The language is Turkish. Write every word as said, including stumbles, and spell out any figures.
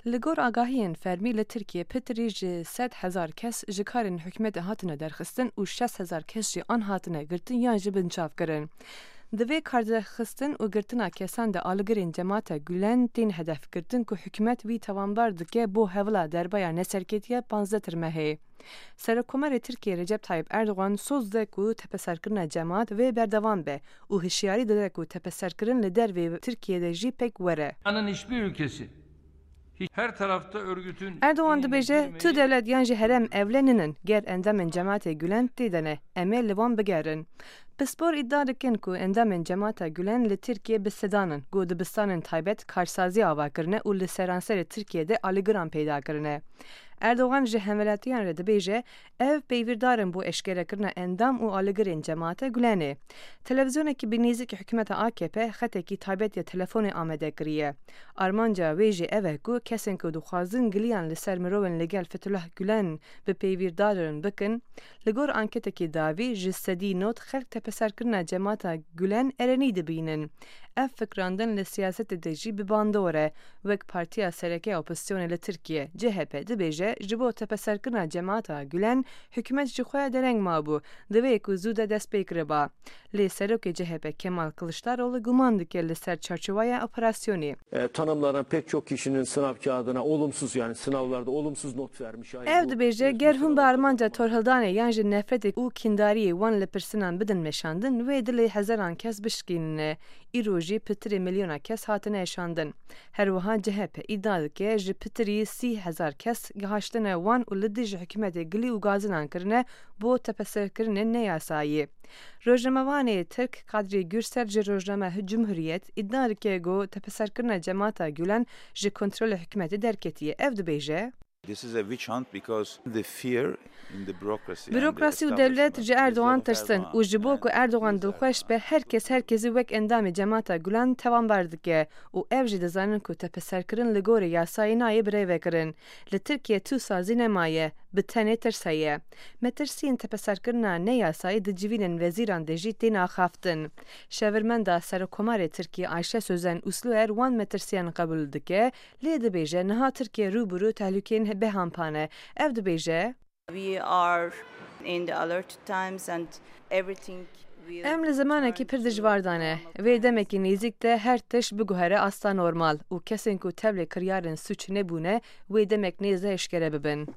Li gor agahiyên fermî li Tirkiye pitirî ji sed hezar kes ji karên hikûmetê hatine derxistin û şest hezar kes jî an hatine girtin yan jî binçavkirin. Di vê karderxistin û girtina kesan de aligirên Cemaeta Gülen tên hedefgirtin ku hikûmet wî tevambar dike bo hevla derbaya neserketiya panzdeh tirmehê. Serokkomarê Tirkiye Recep Tayyip Erdogan soz de ku tepeserkirina cemaat vê berdewam be û hişyarî dide ku tepeserkirin li dervê Tirkiye'de jî pek were. Dünyanın hiçbir ülkesi her tarafta örgütün... Erdoğan dibêje tu devlet yan ji herem evleninin ger endamên Cemaetê Gülen têdene em ê li wan bigerin. Pispor iddia dikin ku endamên Cemaeta Gülen li Tirkiye bisedanin got dibistanên taybet karşsazî ava kirine û li seranserê Tirkiye'de alîgiran peyda kirine. Erdoğan ji hemvelatiyan re dibêje ev peyvîrdarin bo eşkêrekirina endam û alîgirên Cemaeta Gülenê. Televizyonekî binêzik hikûmeta A K P xetekî taybet ya telefonê amade kiriye. Armanca wê jî ev e ku kesên ku dixwazin giliyan li ser mirovên li gel Fethullah Gülen bi peyvîrdarin bikin, li gor anketekî dawî ji sedî not xelk tepeserkirina Cemaeta Gülen erenî dibînin. Ev fikrandin li siyasetê de jî bi bandor e, wek Partiya Sereke Opozisyonê li Tirkiye C H P dibêje ji bo tepeserkirina Cemaeta Gülen hikûmet ji xwe dereng mabû, divê ku zû de dest pê kiriba. Lê Serokê C H P Kemal Kılıçdaroğlu guman dike li ser çarçovaya operasyonê. E, tanımlanan pek çok kişinin sınav kağıdına olumsuz yani sınavlarda olumsuz not vermiş. Ev dibêje ger hûn bi armanca torhildanê yan ji nefretê û kîndariyê wan li pirsinan bidin meşandin wê dilê hezaran kes bişkînine. Îro jî pitirê milyona kes hatine eşandin. Her wiha C H P iddia dike ji pitirî sî hezar kes gihaştine wan û li dijî hikûmetê gilî û gazinan kirine bo tepeserkirinên neyasayî. Rojnamevanê Tirk Kadrî Gürser ji Rojname Cumhuriyet iddia dike got tepeserkirina Cemaeta Gülen ji kontrola hikûmetê derketiye. Ev dibêje This is a witch hunt because the fear in the bureaucracy. Bürokrasi û devlet ji Erdoğan tirsin û ji bo ku Erdoğan dilxweş be herkes herkesî wek endamê Cemaeta Gülen tevambar dike û ev jî dizanin ku tepeserkirin li gorî yasayî nayê birêvekirin. Li Tirkiye tu sazî nemaye, bi tenê tirsa ye. Metirsiyên tepeserkirina neyasayî di civînên wezîran de jî tên axaftin. Şevirmenda Serokkomarê Tirkiye Ayşe Sözen Usluer wan metirsiyan qebûl dike, lê dibêje niha Tirkiye rûbirû tehlikeyên behampane. Ev dibêje We are in the alert times and everything. Em li zamanekî pir dijwar dane. Vê demekî nêzik de her tiş biguhere asta normal û kesên ku tevlê kiryarên suç nebûne wê demek nêze eşkere bibin.